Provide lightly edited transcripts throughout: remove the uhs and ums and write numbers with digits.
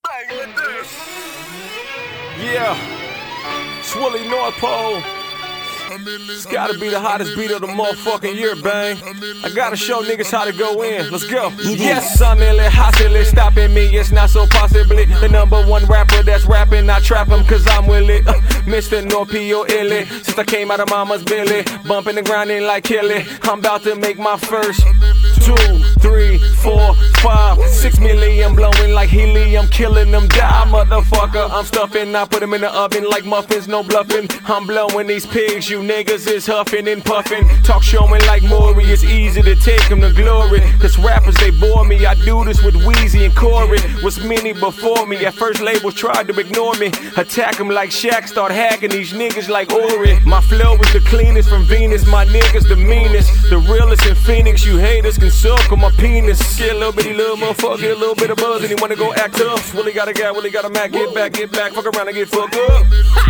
bang with this. Yeah, Swilly North Pole. It's gotta be the hottest beat of the motherfucking year, bang. I gotta show niggas how to go in. Let's go. Yes, I'm ill, hostile, stopping me. It's not so possibly the #1 rapper that's rapping. I trap him cause I'm with it. Mr. North P.O. Illy. Since I came out of mama's belly, bumping the grinding like Kelly. I'm about to make my first 2, 3, 4, 5, 6 million blowing like helium, killing them, die motherfucker. I'm stuffing, I put them in the oven like muffins, no bluffing. I'm blowing these pigs, you niggas is huffing and puffing. Talk showing like Maury, it's easy to take them to glory. Cause rappers they bore me, I do this with Weezy and Corey. Was many before me, at first labels tried to ignore me. Attack them like Shaq, start hacking these niggas like Ori. My flow is the cleanest from Venus, my niggas the meanest. The realest in Phoenix, you haters can suck on my penis. Shit, little bitty little motherfucker, get a little bit of buzz and he wanna go act tough. Willie got a guy, Willie got a Mac, get back, fuck around and get fucked up.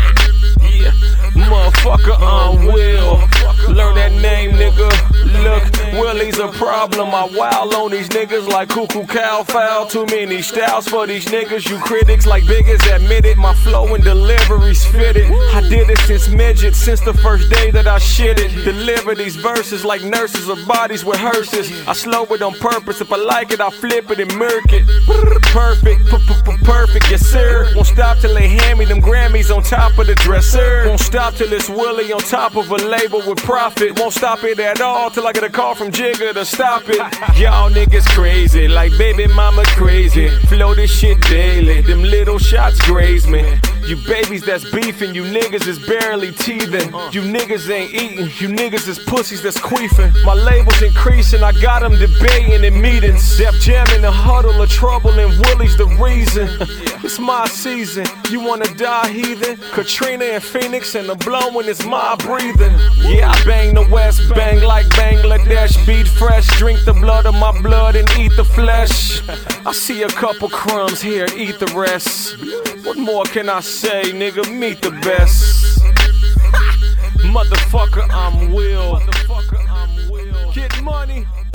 Yeah, motherfucker, I'm Will. Learn that name, nigga. Look, Willie's a problem. I wild on these niggas like cuckoo cow foul. Too many styles for these niggas. You critics like biggest admit it. My flow and delivery's fitted. I did it since midget, since the first day that I shit it. Deliver these verses like nurses or bodies with hearses. I slow it on purpose. If I like it, I flip it and murk it. Perfect, perfect, yes sir. Won't stop till they hand me them Grammys on top of the dresser. Won't stop till it's Willie on top of a label with profit. Won't stop it at all till I get a call from Jigga to stop it. Y'all niggas crazy, like baby mama crazy. Flow this shit daily, them little shots graze me. You babies that's beefing, you niggas is barely teething. You niggas ain't eating, you niggas is pussies that's queefing. My label's increasing, I got them debating in meetings. Def Jam in the huddle of trouble and Willie's the reason. It's my season, you wanna die heathen? Katrina and Phoenix and the blowing is my breathing. Yeah, I bang the West, bang like Bangladesh. Beat fresh, drink the blood of my blood and eat the flesh. I see a couple crumbs here, eat the rest. What more can I say, nigga? Meet the best. Motherfucker, I'm Will. Get money.